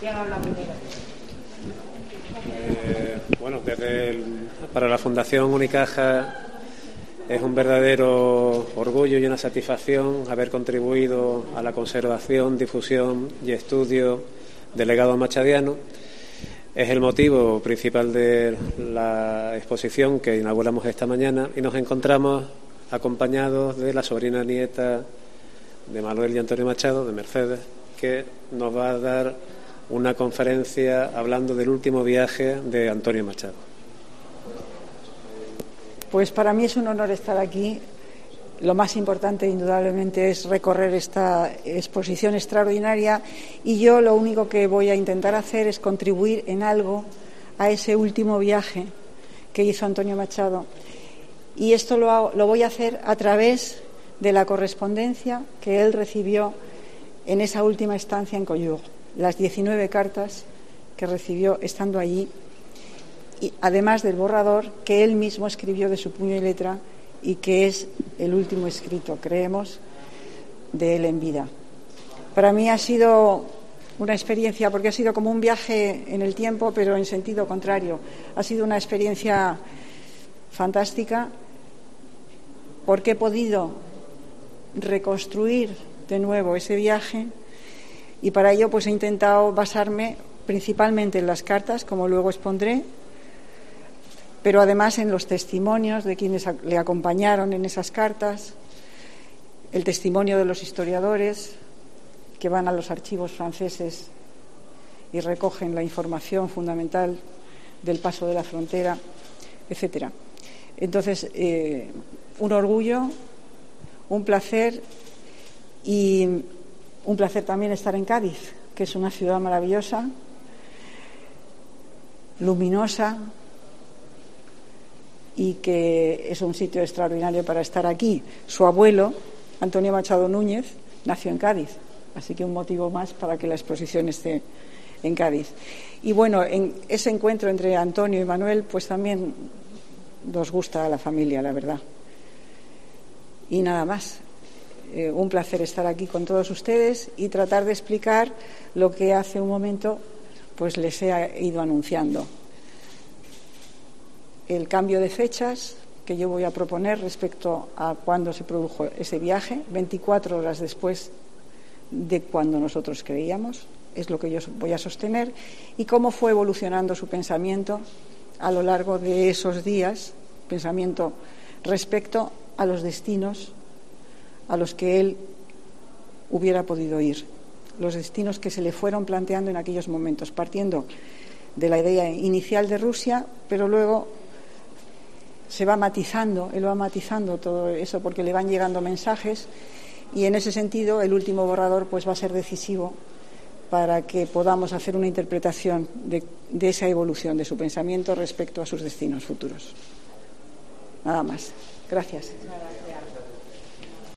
¿Quién habla primero? Bueno, para la Fundación Unicaja es un verdadero orgullo y una satisfacción haber contribuido a la conservación, difusión y estudio del legado machadiano. Es el motivo principal de la exposición que inauguramos esta mañana y nos encontramos acompañados de la sobrina nieta de Manuel y Antonio Machado, de Mercedes, que nos va a dar una conferencia hablando del último viaje de Antonio Machado. Pues para mí es un honor estar aquí. Lo más importante, indudablemente, es recorrer esta exposición extraordinaria y yo lo único que voy a intentar hacer es contribuir en algo a ese último viaje que hizo Antonio Machado. Y esto lo voy a hacer a través de la correspondencia que él recibió en esa última estancia en Collioure, las 19 cartas que recibió estando allí, y además del borrador que él mismo escribió de su puño y letra y que es el último escrito, creemos, de él en vida. Para mí ha sido una experiencia, porque ha sido como un viaje en el tiempo, pero en sentido contrario. Ha sido una experiencia fantástica porque he podido reconstruir de nuevo ese viaje y para ello pues he intentado basarme principalmente en las cartas, como luego expondré, pero además en los testimonios de quienes le acompañaron en esas cartas, el testimonio de los historiadores que van a los archivos franceses y recogen la información fundamental del paso de la frontera, etcétera. Entonces, un orgullo, un placer y un placer también estar en Cádiz, que es una ciudad maravillosa, luminosa, y que es un sitio extraordinario para estar aquí. Su abuelo, Antonio Machado Núñez, nació en Cádiz, así que un motivo más para que la exposición esté en Cádiz. Y bueno, en ese encuentro entre Antonio y Manuel, pues también nos gusta a la familia, la verdad. Y nada más. Un placer estar aquí con todos ustedes y tratar de explicar lo que hace un momento pues les he ido anunciando. El cambio de fechas que yo voy a proponer respecto a cuándo se produjo ese viaje, 24 horas después de cuando nosotros creíamos, es lo que yo voy a sostener, y cómo fue evolucionando su pensamiento a lo largo de esos días, pensamiento respecto a los destinos a los que él hubiera podido ir, los destinos que se le fueron planteando en aquellos momentos, partiendo de la idea inicial de Rusia, pero luego se va matizando, él va matizando todo eso porque le van llegando mensajes y en ese sentido el último borrador pues va a ser decisivo para que podamos hacer una interpretación de esa evolución de su pensamiento respecto a sus destinos futuros. Nada más. Gracias.